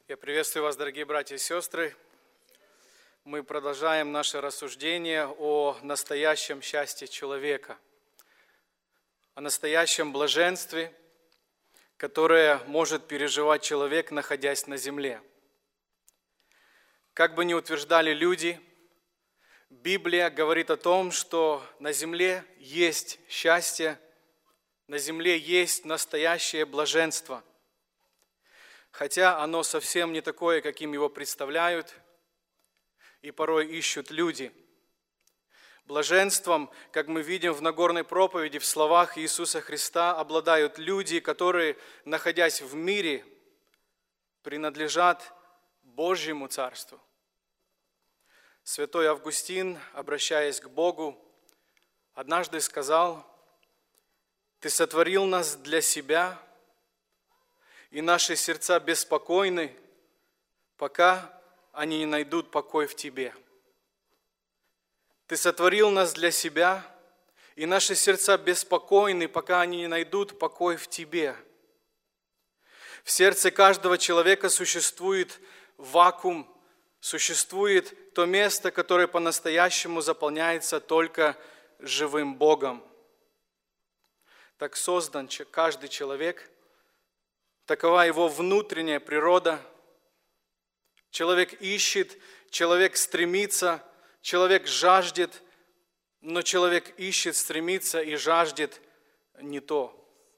Я приветствую вас, дорогие братья и сестры. Мы продолжаем наше рассуждение о настоящем счастье человека, о настоящем блаженстве, которое может переживать человек, находясь на земле. Как бы ни утверждали люди, Библия говорит о том, что на земле есть счастье, на земле есть настоящее блаженство. Хотя оно совсем не такое, каким его представляют, и порой ищут люди. Блаженством, как мы видим в Нагорной проповеди, в словах Иисуса Христа, обладают люди, которые, находясь в мире, принадлежат Божьему Царству. Святой Августин, обращаясь к Богу, однажды сказал: «Ты сотворил нас для себя, и наши сердца беспокойны, пока они не найдут покой в Тебе. Ты сотворил нас для себя, и наши сердца беспокойны, пока они не найдут покой в Тебе». В сердце каждого человека существует вакуум, существует то место, которое по-настоящему заполняется только живым Богом. Так создан каждый человек, такова его внутренняя природа. Человек ищет, человек стремится, человек жаждет, но человек ищет, стремится и жаждет не то.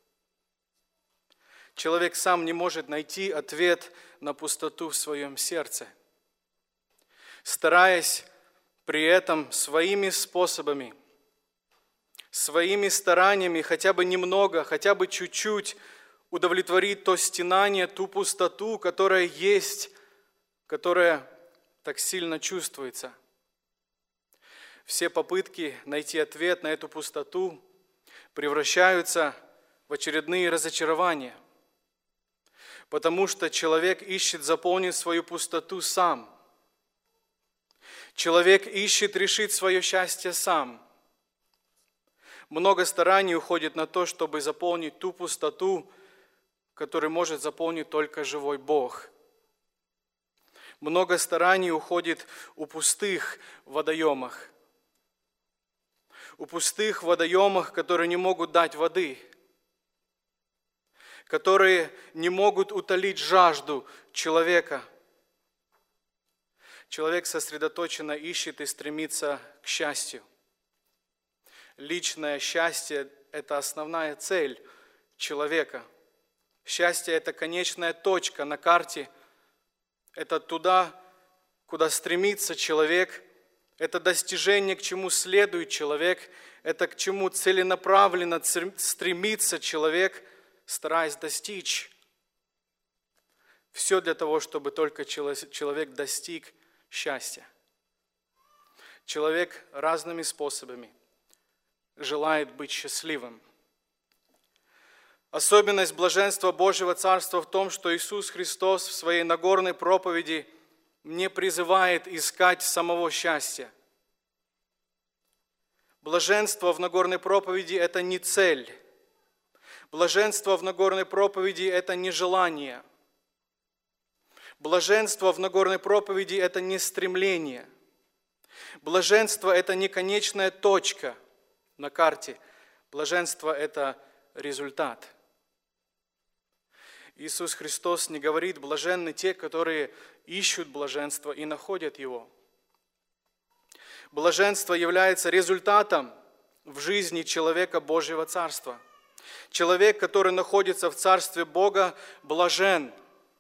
Человек сам не может найти ответ на пустоту в своем сердце, стараясь при этом своими способами, своими стараниями хотя бы немного, хотя бы чуть-чуть удовлетворить то стенание, ту пустоту, которая есть, которая так сильно чувствуется. Все попытки найти ответ на эту пустоту превращаются в очередные разочарования, потому что человек ищет заполнить свою пустоту сам. Человек ищет решить свое счастье сам. Много стараний уходит на то, чтобы заполнить ту пустоту, которую может заполнить только живой Бог. Много стараний уходит у пустых водоемах. У пустых водоемах, которые не могут дать воды, которые не могут утолить жажду человека. Человек сосредоточенно ищет и стремится к счастью. Личное счастье – это основная цель человека. Счастье – это конечная точка на карте. Это туда, куда стремится человек. Это достижение, к чему следует человек. Это к чему целенаправленно стремится человек, стараясь достичь. Все для того, чтобы только человек достиг счастья. Человек разными способами желает быть счастливым. Особенность блаженства Божьего Царства в том, что Иисус Христос в своей Нагорной проповеди не призывает искать самого счастья. Блаженство в Нагорной проповеди – это не цель. Блаженство в Нагорной проповеди – это не желание. Блаженство в Нагорной проповеди – это не стремление. Блаженство – это не конечная точка на карте. Блаженство – это результат. Иисус Христос не говорит: блаженны те, которые ищут блаженство и находят его. Блаженство является результатом в жизни человека Божьего Царства. Человек, который находится в Царстве Бога, блажен.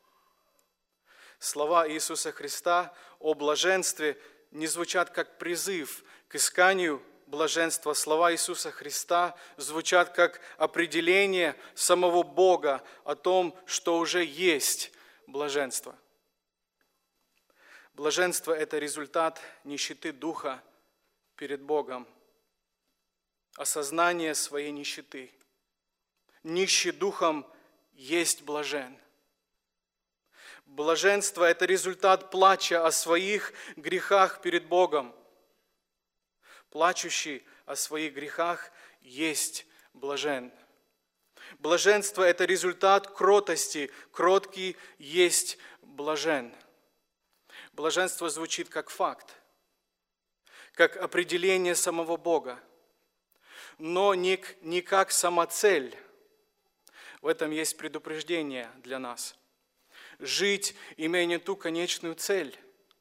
Слова Иисуса Христа о блаженстве не звучат как призыв к исканию блаженства. Слова Иисуса Христа звучат как определение самого Бога о том, что уже есть блаженство. Блаженство – это результат нищеты духа перед Богом, осознание своей нищеты. Нищий духом есть блажен. Блаженство – это результат плача о своих грехах перед Богом. Плачущий о своих грехах есть блажен. Блаженство – это результат кротости. Кроткий есть блажен. Блаженство звучит как факт, как определение самого Бога, но не как самоцель. В этом есть предупреждение для нас. Жить, имея не ту конечную цель.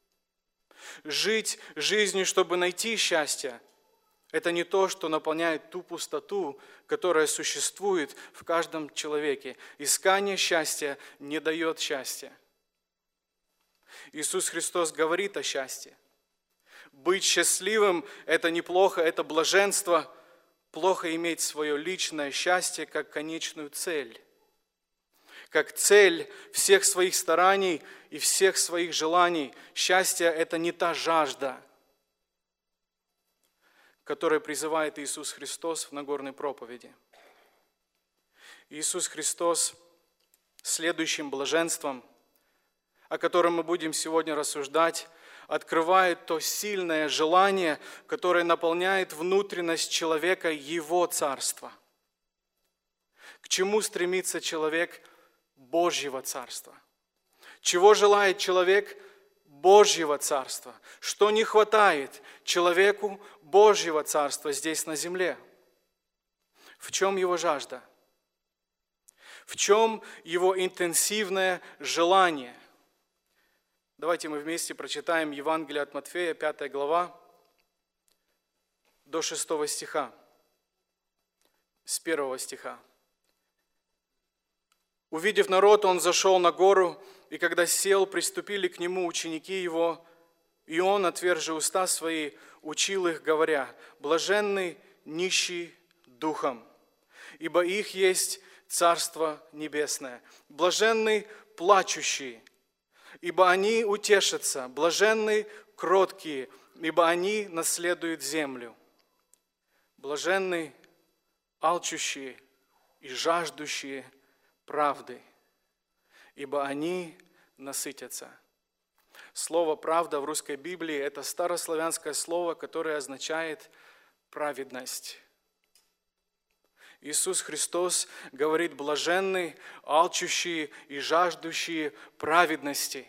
Жить жизнью, чтобы найти счастье, это не то, что наполняет ту пустоту, которая существует в каждом человеке. Искание счастья не дает счастья. Иисус Христос говорит о счастье. Быть счастливым – это неплохо, это блаженство. Плохо иметь свое личное счастье как конечную цель. Как цель всех своих стараний и всех своих желаний. Счастье – это не та жажда, которой призывает Иисус Христос в Нагорной проповеди. Иисус Христос следующим блаженством, о котором мы будем сегодня рассуждать, открывает то сильное желание, которое наполняет внутренность человека Его Царства. К чему стремится человек Божьего Царства? Чего желает человек Божьего Царства? Что не хватает человеку Божьего Царства здесь на земле? В чем его жажда? В чем его интенсивное желание? Давайте мы вместе прочитаем Евангелие от Матфея, 5 глава, до 6 стиха, с 1 стиха. «Увидев народ, он зашел на гору, и когда сел, приступили к нему ученики его, и он, отвержи уста свои, учил их, говоря: блаженны нищие духом, ибо их есть Царство Небесное. Блаженны плачущие, ибо они утешатся. Блаженны кроткие, ибо они наследуют землю. Блаженны алчущие и жаждущие правды, ибо они насытятся». Слово «правда» в русской Библии – это старославянское слово, которое означает праведность. Иисус Христос говорит: блаженны алчущие и жаждущие праведности,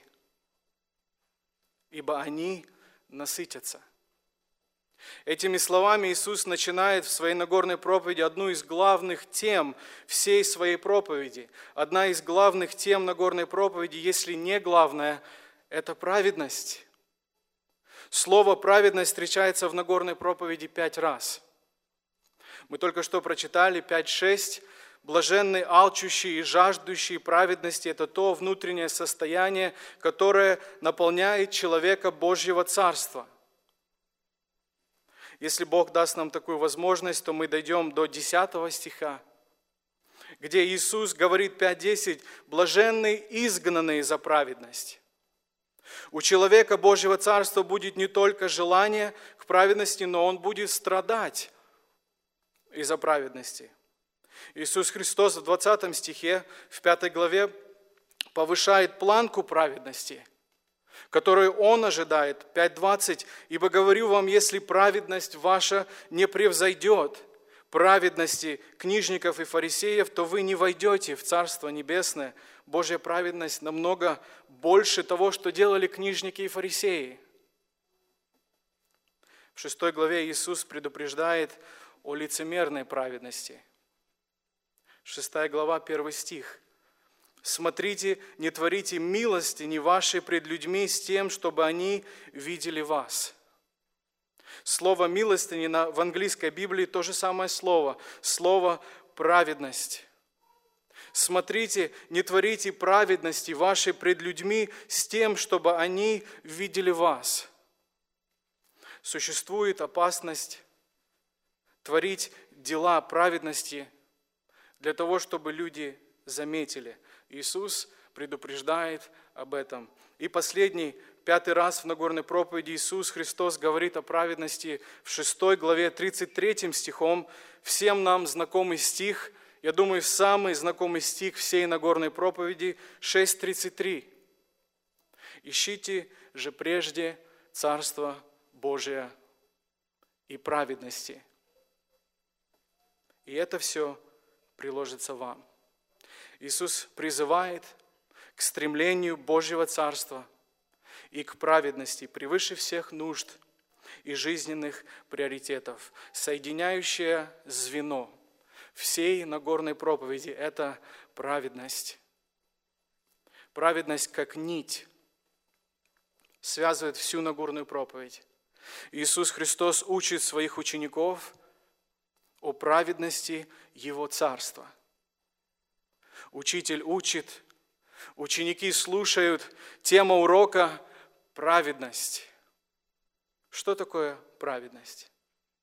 ибо они насытятся. Этими словами Иисус начинает в своей Нагорной проповеди одну из главных тем всей своей проповеди. Одна из главных тем Нагорной проповеди, если не главная, это праведность. Слово «праведность» встречается в Нагорной проповеди 5 раз. Мы только что прочитали 5-6. Блаженны алчущие и жаждущие праведности – это то внутреннее состояние, которое наполняет человека Божьего Царства. Если Бог даст нам такую возможность, то мы дойдем до 10 стиха, где Иисус говорит 5-10: «Блаженны изгнанные за праведность». У человека Божьего Царства будет не только желание к праведности, но он будет страдать из-за праведности. Иисус Христос в 20 стихе, в 5 главе, повышает планку праведности, которую Он ожидает. 5:20. «Ибо говорю вам, если праведность ваша не превзойдет праведности книжников и фарисеев, то вы не войдете в Царство Небесное». Божья праведность намного больше того, что делали книжники и фарисеи. В 6 главе Иисус предупреждает о лицемерной праведности. 6 глава, 1 стих. «Смотрите, не творите милостини вашей пред людьми с тем, чтобы они видели вас». Слово «милостини» в английской Библии то же самое слово «праведность». «Смотрите, не творите праведности вашей пред людьми с тем, чтобы они видели вас». Существует опасность творить дела праведности для того, чтобы люди заметили. Иисус предупреждает об этом. И последний, 5 раз в Нагорной проповеди Иисус Христос говорит о праведности в 6 главе 33 стихом. Всем нам знакомый стих, я думаю, самый знакомый стих всей Нагорной проповеди, 6:33. «Ищите же прежде Царство Божие и праведности, и это все приложится вам». Иисус призывает к стремлению Божьего Царства и к праведности превыше всех нужд и жизненных приоритетов. Соединяющее звено всей Нагорной проповеди – это праведность. Праведность как нить связывает всю Нагорную проповедь. Иисус Христос учит своих учеников о праведности Его Царства. Учитель учит, ученики слушают, тема урока – праведность. Что такое праведность?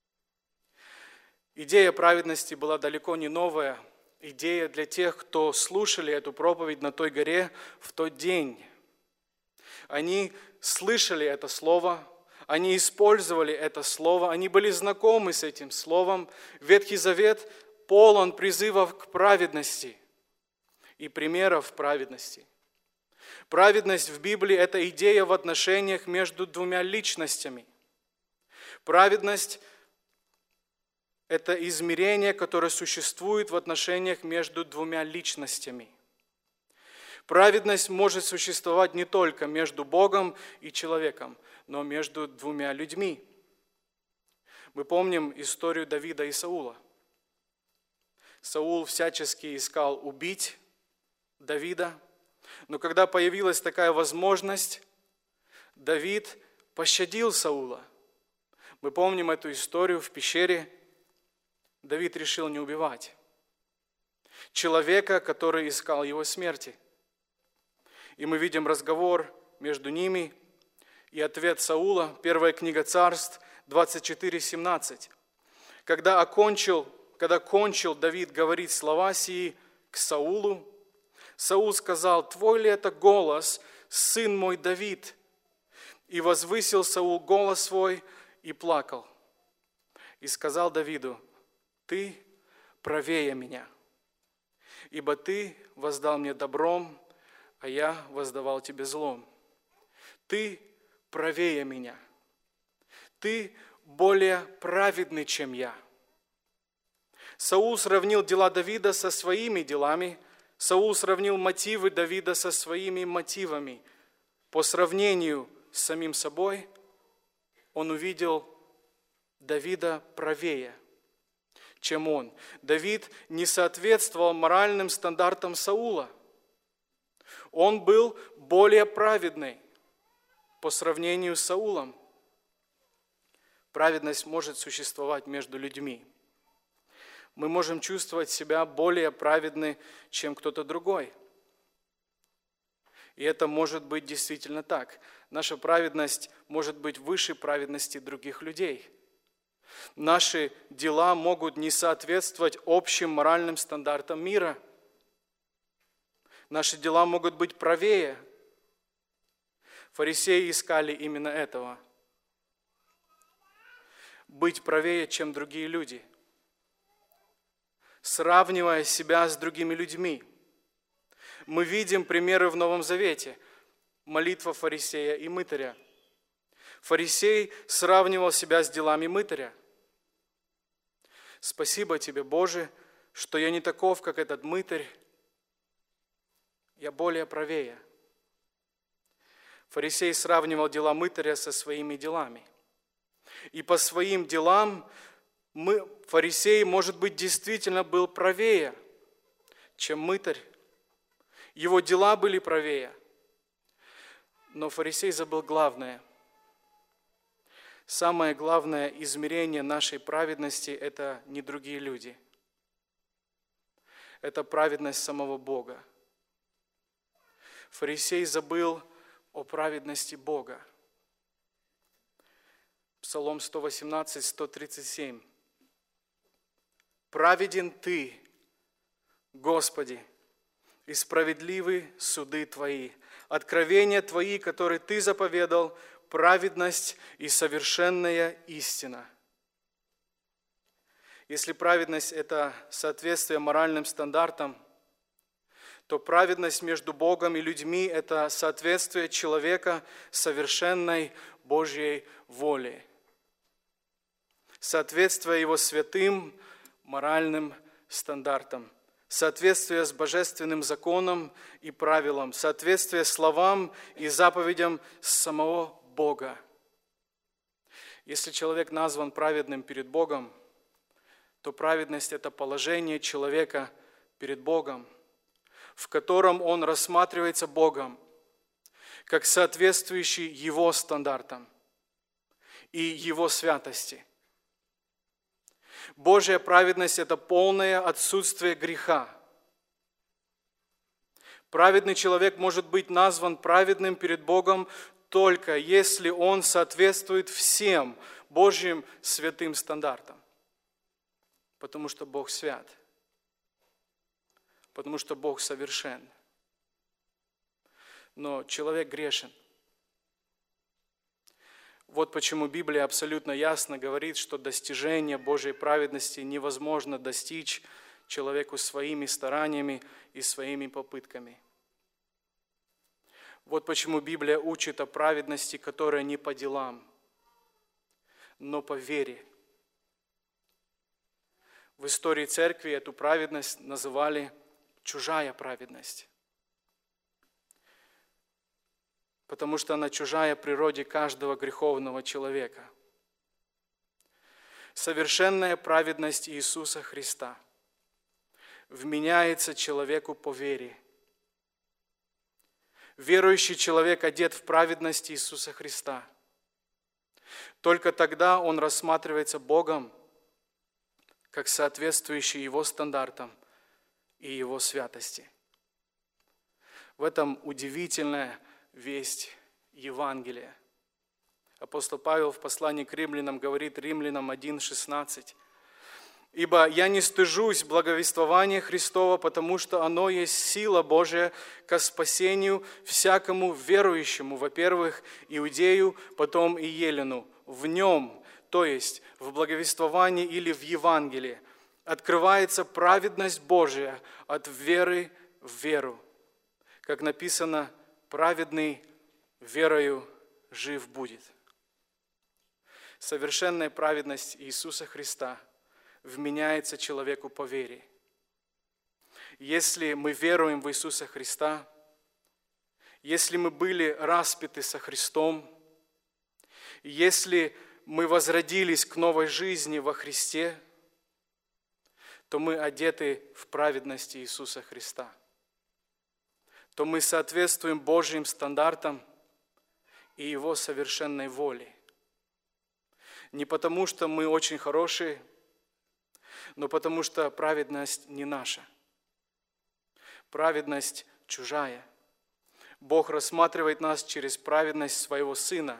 Идея праведности была далеко не новая. Идея для тех, кто слушали эту проповедь на той горе в тот день. Они слышали это слово, они использовали это слово, они были знакомы с этим словом. Ветхий Завет полон призывов к праведности и примеров праведности. Праведность в Библии – это идея в отношениях между двумя личностями. Праведность – это измерение, которое существует в отношениях между двумя личностями. Праведность может существовать не только между Богом и человеком, но между двумя людьми. Мы помним историю Давида и Саула. Саул всячески искал убить Давида, но когда появилась такая возможность, Давид пощадил Саула. Мы помним эту историю в пещере. Давид решил не убивать человека, который искал его смерти. И мы видим разговор между ними и ответ Саула, 1 книга Царств, 24:17. Когда кончил Давид говорить слова сии к Саулу, Саул сказал: «Твой ли это голос, сын мой Давид?» И возвысил Саул голос свой и плакал. И сказал Давиду: «Ты правее меня, ибо ты воздал мне добром, а я воздавал тебе злом. Ты правее меня, ты более праведный, чем я». Саул сравнил дела Давида со своими делами, Саул сравнил мотивы Давида со своими мотивами. По сравнению с самим собой он увидел Давида правее, чем он. Давид не соответствовал моральным стандартам Саула. Он был более праведный по сравнению с Саулом. Праведность может существовать между людьми. Мы можем чувствовать себя более праведны, чем кто-то другой. И это может быть действительно так. Наша праведность может быть выше праведности других людей. Наши дела могут не соответствовать общим моральным стандартам мира. Наши дела могут быть правее. Фарисеи искали именно этого. Быть правее, чем другие люди. Сравнивая себя с другими людьми. Мы видим примеры в Новом Завете. Молитва фарисея и мытаря. Фарисей сравнивал себя с делами мытаря. «Спасибо тебе, Боже, что я не таков, как этот мытарь. Я более правее». Фарисей сравнивал дела мытаря со своими делами. И по своим делам фарисей, может быть, действительно был правее, чем мытарь. Его дела были правее. Но фарисей забыл главное. Самое главное измерение нашей праведности – это не другие люди. Это праведность самого Бога. Фарисей забыл о праведности Бога. Псалом 118, 137. «Праведен Ты, Господи, и справедливы суды Твои, откровения Твои, которые Ты заповедал, праведность и совершенная истина». Если праведность – это соответствие моральным стандартам, то праведность между Богом и людьми – это соответствие человека совершенной Божьей воле. Соответствие его святым моральным стандартам. соответствие с божественным законом и правилам, соответствие словам и заповедям самого Бога. Если человек назван праведным перед Богом, то праведность – это положение человека перед Богом, в котором он рассматривается Богом как соответствующий Его стандартам и Его святости. Божья праведность – это полное отсутствие греха. Праведный человек может быть назван праведным перед Богом только если он соответствует всем Божьим святым стандартам. Потому что Бог свят. Потому что Бог совершен. Но человек грешен. Вот почему Библия абсолютно ясно говорит, что достижение Божьей праведности невозможно достичь человеку своими стараниями и своими попытками. Вот почему Библия учит о праведности, которая не по делам, но по вере. В истории церкви эту праведность называли чужая праведность, потому что она чужая природе каждого греховного человека. Совершенная праведность Иисуса Христа вменяется человеку по вере. Верующий человек одет в праведность Иисуса Христа. Только тогда он рассматривается Богом как соответствующий Его стандартам и Его святости. В этом удивительная весть Евангелия. Апостол Павел в послании к римлянам говорит, Римлянам 1:16: «Ибо я не стыжусь благовествования Христова, потому что оно есть сила Божия ко спасению всякому верующему, во-первых, иудею, потом и елену. В нем, то есть в благовествовании или в Евангелии, открывается праведность Божия от веры в веру. Как написано, праведный верою жив будет». Совершенная праведность Иисуса Христа вменяется человеку по вере. Если мы веруем в Иисуса Христа, если мы были распяты со Христом, если мы возродились к новой жизни во Христе, то мы одеты в праведность Иисуса Христа. То мы соответствуем Божьим стандартам и Его совершенной воле. Не потому, что мы очень хорошие, но потому что праведность не наша. Праведность чужая. Бог рассматривает нас через праведность Своего Сына.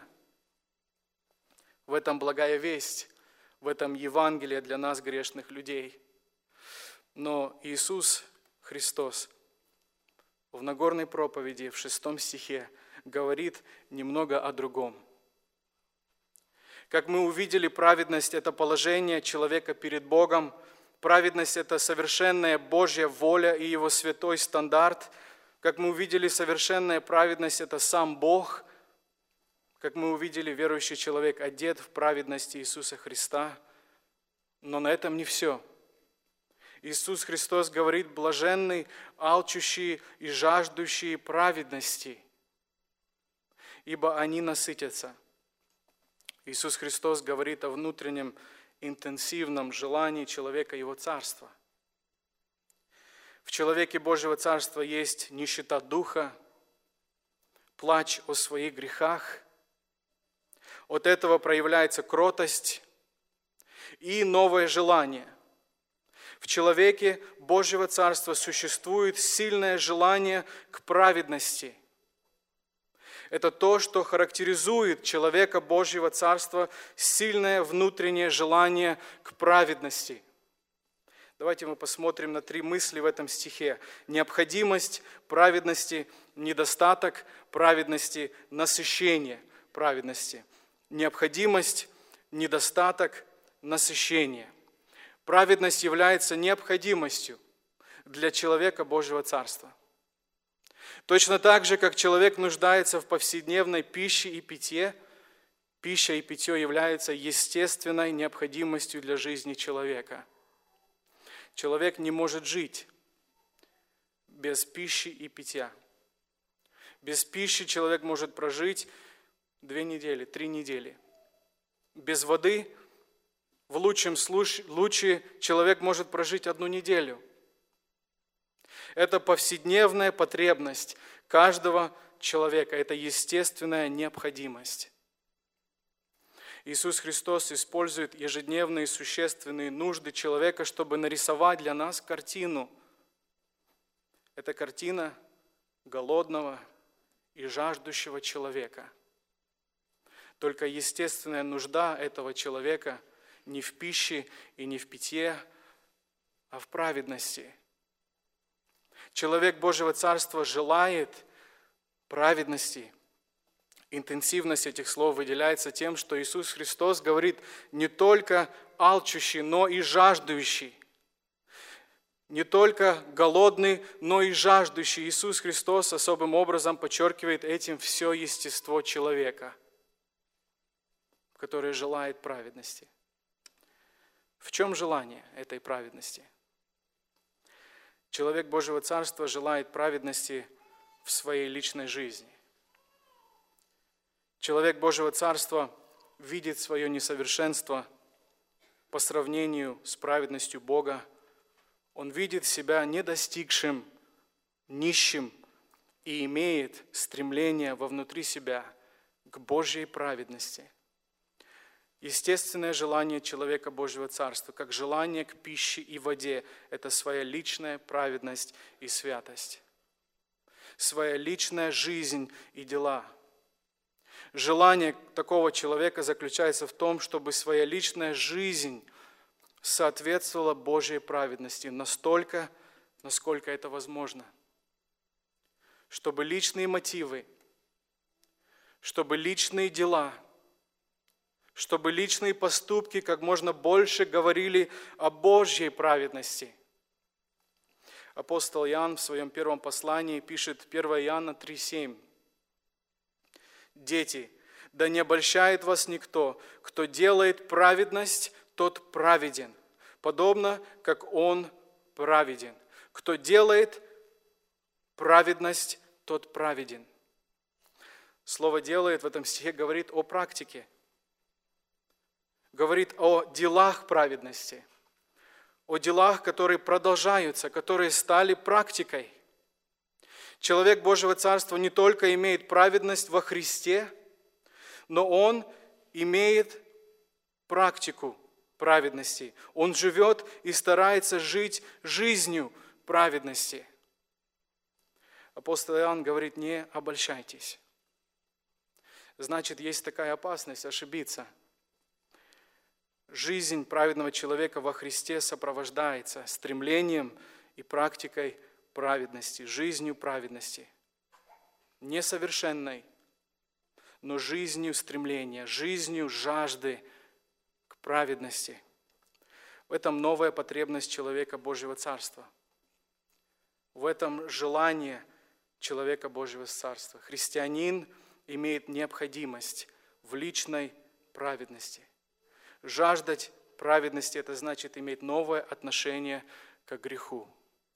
В этом благая весть, в этом Евангелие для нас, грешных людей. Но Иисус Христос в Нагорной проповеди в 6 стихе говорит немного о другом. Как мы увидели, праведность – это положение человека перед Богом. Праведность – это совершенная Божья воля и Его святой стандарт. Как мы увидели, совершенная праведность – это сам Бог. Как мы увидели, верующий человек одет в праведности Иисуса Христа. Но на этом не все. Иисус Христос говорит: блаженны, алчущие и жаждущие праведности, ибо они насытятся. Иисус Христос говорит о внутреннем интенсивном желании человека Его Царства. В человеке Божьего Царства есть нищета духа, плач о своих грехах. От этого проявляется кротость и новое желание. В человеке Божьего Царства существует сильное желание к праведности. Это то, что характеризует человека Божьего Царства, сильное внутреннее желание к праведности. Давайте мы посмотрим на 3 мысли в этом стихе. Необходимость праведности, недостаток праведности, насыщение праведности. Необходимость, недостаток, насыщение. Праведность является необходимостью для человека Божьего Царства. Точно так же, как человек нуждается в повседневной пище и питье, пища и питье являются естественной необходимостью для жизни человека. Человек не может жить без пищи и питья. Без пищи человек может прожить 2 недели, 3 недели. Без воды, в лучшем случае, человек может прожить 1 неделю. Это повседневная потребность каждого человека, это естественная необходимость. Иисус Христос использует ежедневные существенные нужды человека, чтобы нарисовать для нас картину. Это картина голодного и жаждущего человека. Только естественная нужда этого человека не в пище и не в питье, а в праведности. Человек Божьего Царства желает праведности. Интенсивность этих слов выделяется тем, что Иисус Христос говорит не только алчущий, но и жаждущий. Не только голодный, но и жаждущий. Иисус Христос особым образом подчеркивает этим все естество человека, который желает праведности. В чем желание этой праведности? Человек Божьего Царства желает праведности в своей личной жизни. Человек Божьего Царства видит свое несовершенство по сравнению с праведностью Бога. Он видит себя недостигшим, нищим и имеет стремление вовнутри себя к Божьей праведности. Естественное желание человека Божьего Царства, как желание к пище и воде, это своя личная праведность и святость. Своя личная жизнь и дела. Желание такого человека заключается в том, чтобы своя личная жизнь соответствовала Божьей праведности настолько, насколько это возможно. Чтобы личные мотивы, чтобы личные дела, чтобы личные поступки как можно больше говорили о Божьей праведности. Апостол Иоанн в своем первом послании пишет 1 Иоанна 3,7. «Дети, да не обольщает вас никто, кто делает праведность, тот праведен, подобно как Он праведен. Кто делает праведность, тот праведен». Слово «делает» в этом стихе говорит о практике, говорит о делах праведности, о делах, которые продолжаются, которые стали практикой. Человек Божьего Царства не только имеет праведность во Христе, но он имеет практику праведности. Он живет и старается жить жизнью праведности. Апостол Иоанн говорит: не обольщайтесь. Значит, есть такая опасность ошибиться. Жизнь праведного человека во Христе сопровождается стремлением и практикой праведности, жизнью праведности. Несовершенной, но жизнью стремления, жизнью жажды к праведности. В этом новая потребность человека Божьего Царства. В этом желание человека Божьего Царства. Христианин имеет необходимость в личной праведности. Жаждать праведности – это значит иметь новое отношение к греху.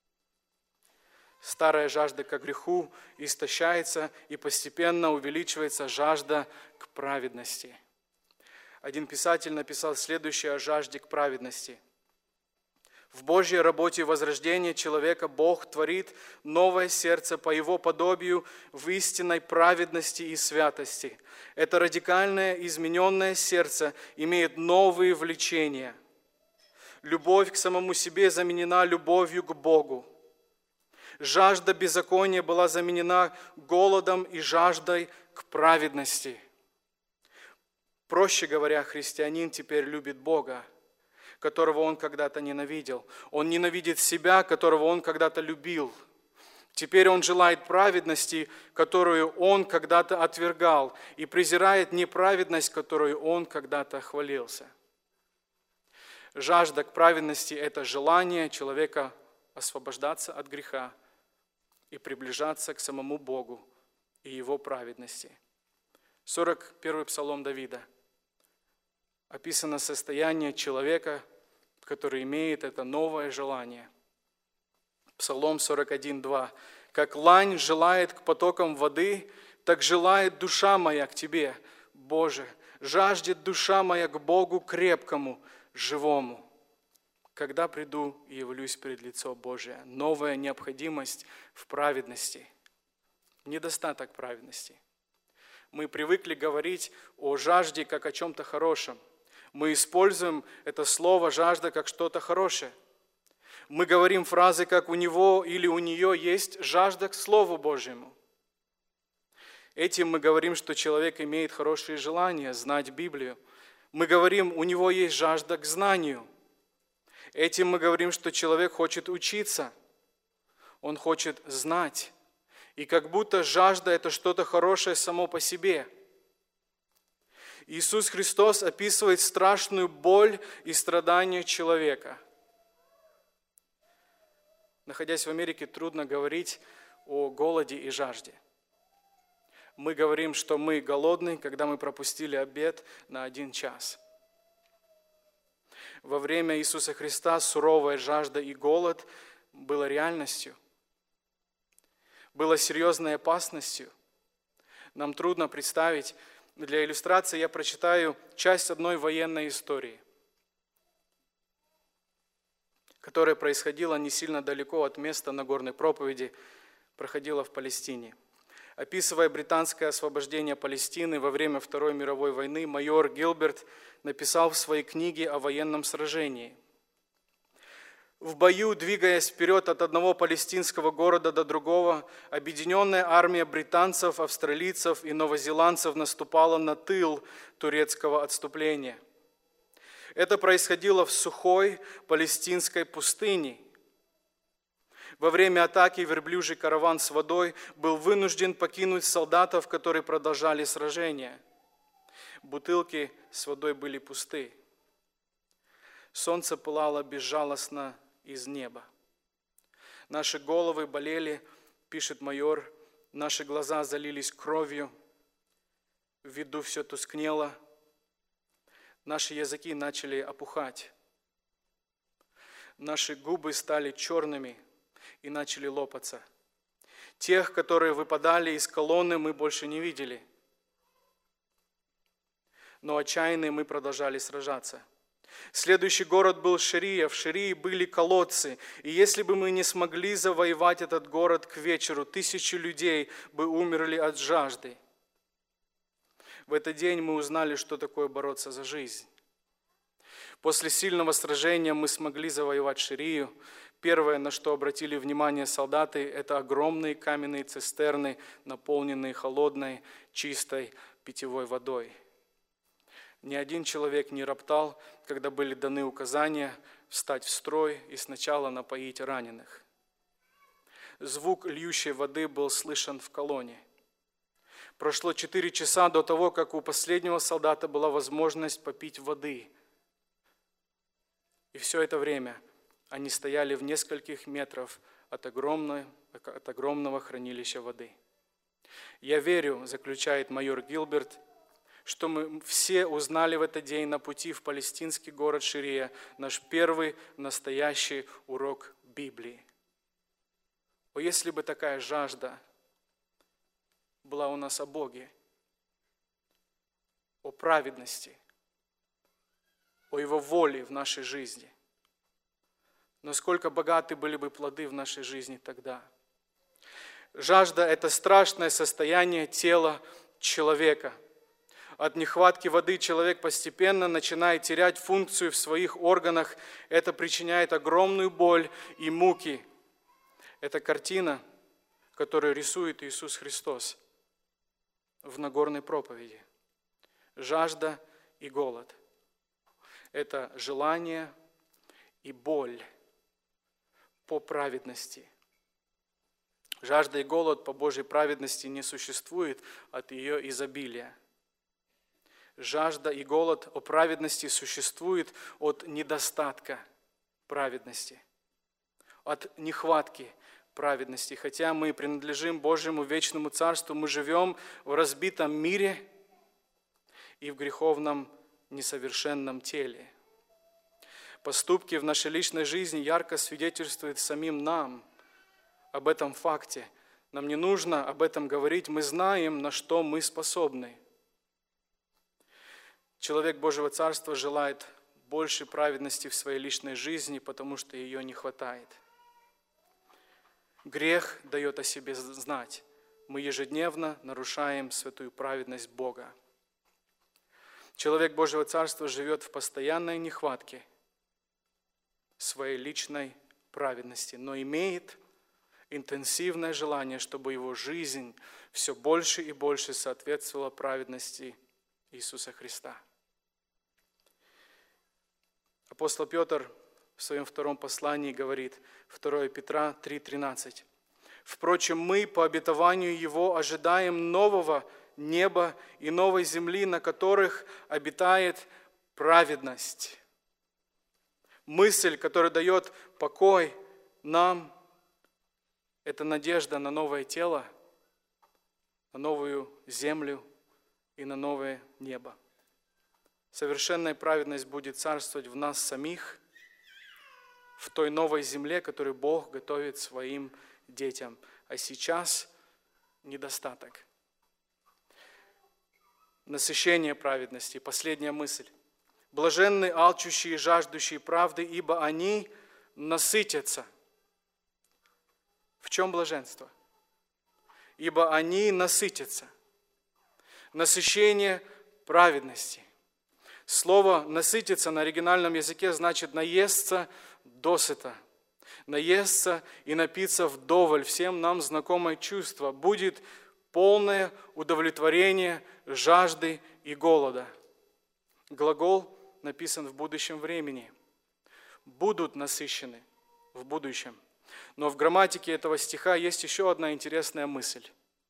Старая жажда к греху истощается, и постепенно увеличивается жажда к праведности. Один писатель написал следующее о жажде к праведности. В Божьей работе возрождения человека Бог творит новое сердце по Его подобию в истинной праведности и святости. Это радикальное измененное сердце имеет новые влечения. Любовь к самому себе заменена любовью к Богу. Жажда беззакония была заменена голодом и жаждой к праведности. Проще говоря, христианин теперь любит Бога, которого он когда-то ненавидел. Он ненавидит себя, которого он когда-то любил. Теперь он желает праведности, которую он когда-то отвергал, и презирает неправедность, которую он когда-то хвалился. Жажда к праведности – это желание человека освобождаться от греха и приближаться к самому Богу и Его праведности. 41-й псалом Давида. Описано состояние человека, который имеет это новое желание. Псалом 41:2. «Как лань желает к потокам воды, так желает душа моя к Тебе, Боже. Жаждет душа моя к Богу крепкому, живому». Когда приду и явлюсь перед лицо Божие? Новая необходимость в праведности. Недостаток праведности. Мы привыкли говорить о жажде как о чем-то хорошем. Мы используем это слово «жажда» как что-то хорошее. Мы говорим фразы, как «у него или у нее есть жажда к Слову Божьему». Этим мы говорим, что человек имеет хорошие желания знать Библию. Мы говорим, у него есть жажда к знанию. Этим мы говорим, что человек хочет учиться. Он хочет знать. И как будто жажда – это что-то хорошее само по себе. Иисус Христос описывает страшную боль и страдания человека. Находясь в Америке, трудно говорить о голоде и жажде. Мы говорим, что мы голодны, когда мы пропустили обед на 1 час. Во время Иисуса Христа суровая жажда и голод было реальностью, было серьезной опасностью. Нам трудно представить. Для иллюстрации я прочитаю часть одной военной истории, которая происходила не сильно далеко от места Нагорной проповеди, проходила в Палестине. Описывая британское освобождение Палестины во время Второй мировой войны, майор Гилберт написал в своей книге о военном сражении. В бою, двигаясь вперед от одного палестинского города до другого, объединенная армия британцев, австралийцев и новозеландцев наступала на тыл турецкого отступления. Это происходило в сухой палестинской пустыне. Во время атаки верблюжий караван с водой был вынужден покинуть солдатов, которые продолжали сражение. Бутылки с водой были пусты. Солнце пылало безжалостно из неба. Наши головы болели, пишет майор, наши глаза залились кровью, в виду все тускнело, наши языки начали опухать, наши губы стали черными и начали лопаться. Тех, которые выпадали из колонны, мы больше не видели. Но отчаянные мы продолжали сражаться. Следующий город был Ширия. В Ширии были колодцы. И если бы мы не смогли завоевать этот город к вечеру, 1000 людей бы умерли от жажды. В этот день мы узнали, что такое бороться за жизнь. После сильного сражения мы смогли завоевать Ширию. Первое, на что обратили внимание солдаты, это огромные каменные цистерны, наполненные холодной, чистой питьевой водой. Ни один человек не роптал, когда были даны указания встать в строй и сначала напоить раненых. Звук льющей воды был слышен в колонне. Прошло 4 часа до того, как у последнего солдата была возможность попить воды. И все это время они стояли в нескольких метрах от огромного хранилища воды. «Я верю, — заключает майор Гилберт, — что мы все узнали в этот день на пути в палестинский город Ширия наш первый настоящий урок Библии». О, если бы такая жажда была у нас о Боге, о праведности, о Его воле в нашей жизни. Насколько богаты были бы плоды в нашей жизни тогда. Жажда – это страшное состояние тела человека. От нехватки воды человек постепенно начинает терять функцию в своих органах. Это причиняет огромную боль и муки. Это картина, которую рисует Иисус Христос в Нагорной проповеди. Жажда и голод. Это желание и боль по праведности. Жажда и голод по Божьей праведности не существует от ее изобилия. Жажда и голод о праведности существует от недостатка праведности, от нехватки праведности. Хотя мы принадлежим Божьему вечному Царству, мы живем в разбитом мире и в греховном несовершенном теле. Поступки в нашей личной жизни ярко свидетельствуют самим нам об этом факте. Нам не нужно об этом говорить, мы знаем, на что мы способны. Человек Божьего Царства желает больше праведности в своей личной жизни, потому что ее не хватает. Грех дает о себе знать. Мы ежедневно нарушаем святую праведность Бога. Человек Божьего Царства живет в постоянной нехватке своей личной праведности, но имеет интенсивное желание, чтобы его жизнь все больше и больше соответствовала праведности Иисуса Христа. Апостол Петр в своем втором послании говорит, 2 Петра 3:13. «Впрочем, мы по обетованию Его ожидаем нового неба и новой земли, на которых обитает праведность». Мысль, которая дает покой нам, это надежда на новое тело, на новую землю и на новое небо. Совершенная праведность будет царствовать в нас самих, в той новой земле, которую Бог готовит своим детям. А сейчас недостаток. Насыщение праведности. Последняя мысль. Блаженны алчущие и жаждущие правды, ибо они насытятся. В чем блаженство? Ибо они насытятся. Насыщение праведности. Слово «насытиться» на оригинальном языке значит наесться досыта. Наесться и напиться вдоволь. Всем нам знакомое чувство. Будет полное удовлетворение жажды и голода. Глагол написан в будущем времени. Будут насыщены в будущем. Но в грамматике этого стиха есть еще одна интересная мысль.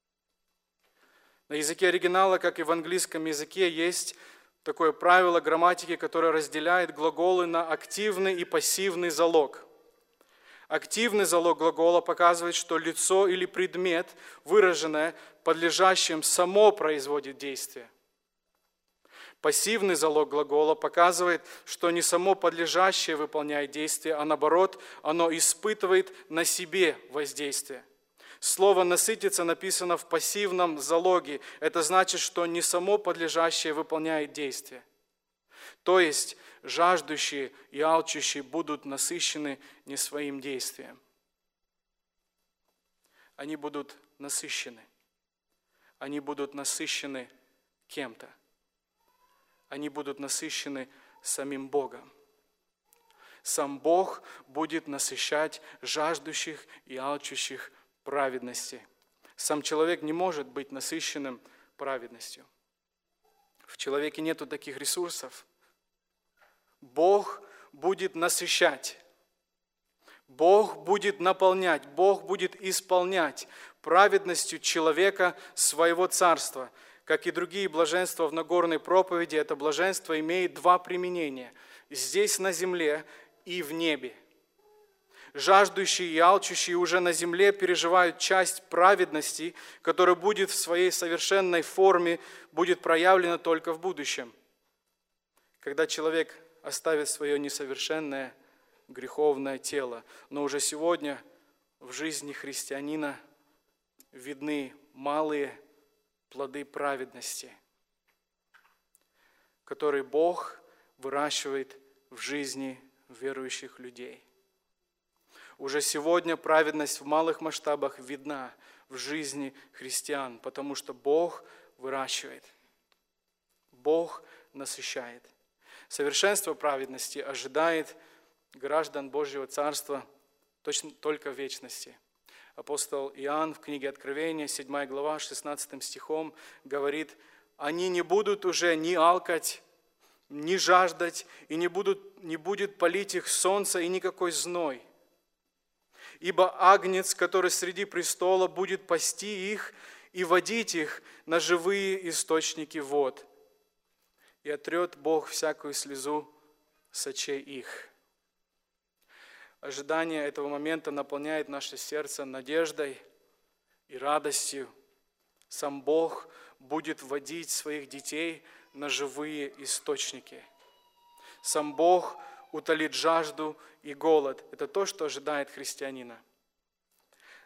На языке оригинала, как и в английском языке, есть такое правило грамматики, которое разделяет глаголы на активный и пассивный залог. Активный залог глагола показывает, что лицо или предмет, выраженное подлежащим, само производит действие. Пассивный залог глагола показывает, что не само подлежащее выполняет действие, а наоборот, оно испытывает на себе воздействие. Слово «насытиться» написано в пассивном залоге. Это значит, что не само подлежащее выполняет действие. То есть жаждущие и алчущие будут насыщены не своим действием. Они будут насыщены. Они будут насыщены кем-то. Они будут насыщены самим Богом. Сам Бог будет насыщать жаждущих и алчущих праведности. Сам человек не может быть насыщенным праведностью. В человеке нету таких ресурсов. Бог будет насыщать. Бог будет наполнять. Бог будет исполнять праведностью человека своего царства. Как и другие блаженства в Нагорной проповеди, это блаженство имеет два применения. Здесь на земле и в небе. Жаждущие и алчущие уже на земле переживают часть праведности, которая будет в своей совершенной форме, будет проявлена только в будущем. Когда человек оставит свое несовершенное греховное тело. Но уже сегодня в жизни христианина видны малые плоды праведности, которые Бог выращивает в жизни верующих людей. Уже сегодня праведность в малых масштабах видна в жизни христиан, потому что Бог выращивает, Бог насыщает. Совершенство праведности ожидает граждан Божьего Царства точно только в вечности. Апостол Иоанн в книге Откровения, 7 глава, 16 стихом говорит: «Они не будут уже ни алкать, ни жаждать, и не будет палить их солнце и никакой зной. Ибо Агнец, который среди престола, будет пасти их и водить их на живые источники вод. И отрет Бог всякую слезу с очей их». Ожидание этого момента наполняет наше сердце надеждой и радостью. Сам Бог будет водить своих детей на живые источники. Сам Бог утолит жажду и голод. Это то, что ожидает христианина.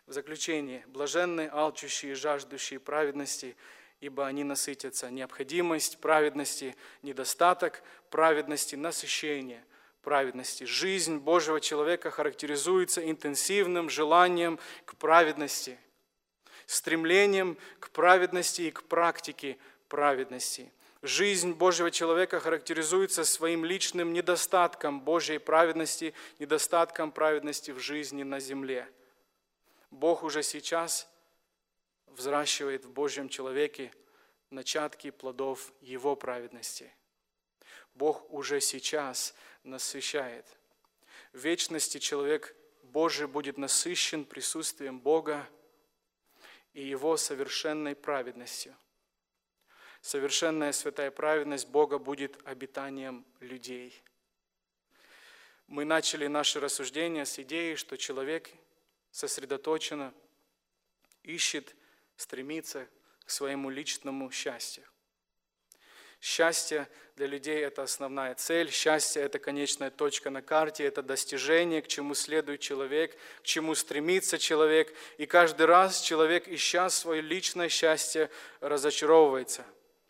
В заключение, блаженны алчущие и жаждущие праведности, ибо они насытятся. Необходимость праведности, недостаток праведности, насыщение праведности. Жизнь Божьего человека характеризуется интенсивным желанием к праведности, стремлением к праведности и к практике праведности. Жизнь Божьего человека характеризуется своим личным недостатком Божьей праведности, недостатком праведности в жизни на земле. Бог уже сейчас взращивает в Божьем человеке начатки плодов Его праведности. Бог уже сейчас насыщает. В вечности человек Божий будет насыщен присутствием Бога и Его совершенной праведностью. Совершенная святая праведность Бога будет обитанием людей. Мы начали наше рассуждение с идеи, что человек сосредоточенно ищет, стремится к своему личному счастью. Счастье для людей – это основная цель. Счастье – это конечная точка на карте, это достижение, к чему следует человек, к чему стремится человек. И каждый раз человек, ища свое личное счастье, разочаровывается.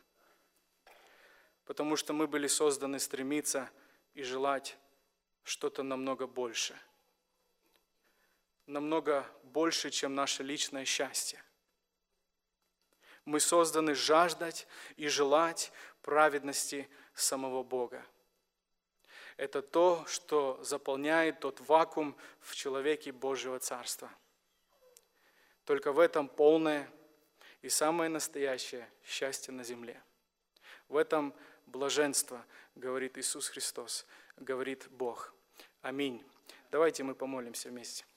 Потому что мы были созданы стремиться и желать что-то намного больше. Намного больше, чем наше личное счастье. Мы созданы жаждать и желать праведности самого Бога. Это то, что заполняет тот вакуум в человеке Божьего Царства. Только в этом полное и самое настоящее счастье на земле. В этом блаженство, говорит Иисус Христос, говорит Бог. Аминь. Давайте мы помолимся вместе.